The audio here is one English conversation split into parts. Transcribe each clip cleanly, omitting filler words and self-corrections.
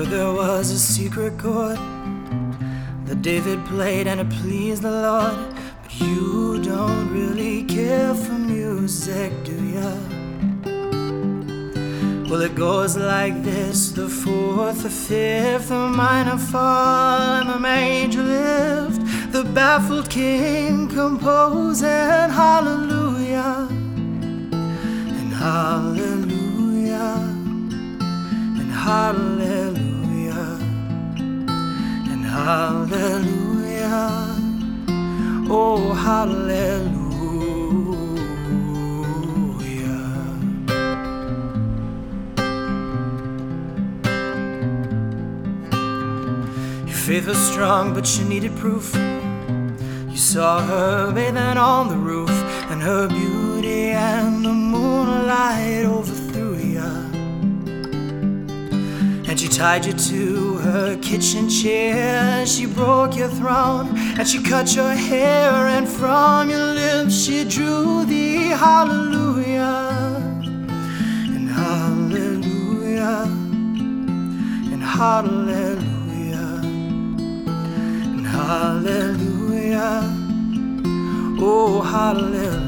there was a secret chord that David played and it pleased the Lord. But you don't really care for music, do ya? Well, it goes like this: the fourth, the fifth, the minor fall, and the major lift. The baffled king composing hallelujah, and hallelujah, and hallelujah, and hallelujah, oh hallelujah. Your faith was strong, but you needed proof. You saw her bathing on the roof, and her beauty and the moonlight overthrew ya. And she tied you to her kitchen chair, she broke your throne, and she cut your hair, and from your lips she drew the hallelujah, and hallelujah, and hallelujah, and hallelujah, oh hallelujah.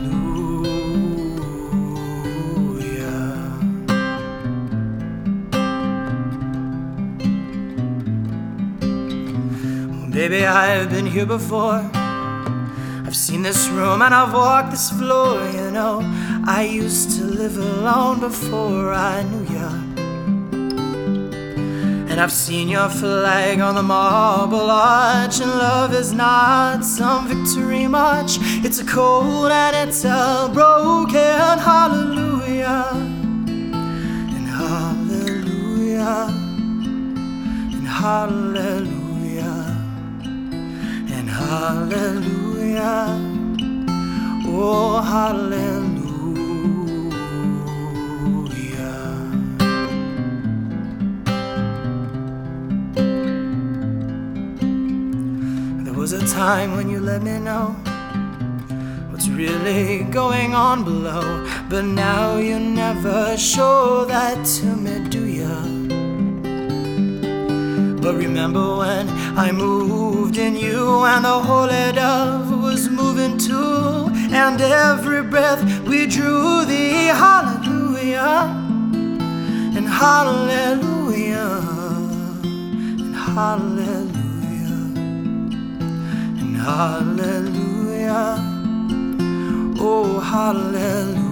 Baby, I've been here before. I've seen this room and I've walked this floor. You know, I used to live alone before I knew ya. And I've seen your flag on the marble arch. And love is not some victory march. It's a cold and it's a broken hallelujah, and hallelujah, and hallelujah, hallelujah, oh hallelujah. There was a time when you let me know what's really going on below, but now you never show that to me, do ya? But remember when I moved in you, and the holy dove was moving too, and every breath we drew the hallelujah, and hallelujah, and hallelujah, and hallelujah, oh hallelujah.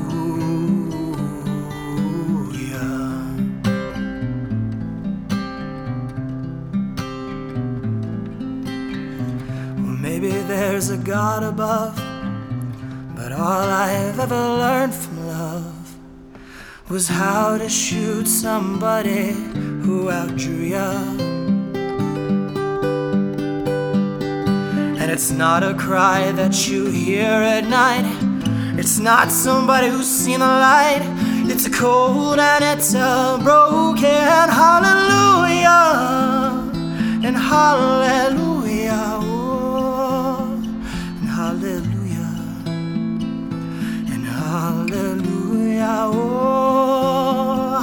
Maybe there's a God above, but all I've ever learned from love was how to shoot somebody who outdrew ya. And it's not a cry that you hear at night, it's not somebody who's seen the light. It's a cold and it's a broken hallelujah, and hallelujah, hallelujah, and hallelujah, oh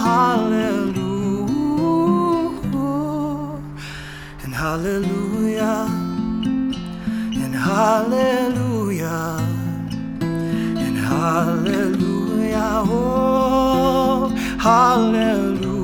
hallelujah, and hallelujah, and hallelujah, and hallelujah, oh hallelujah.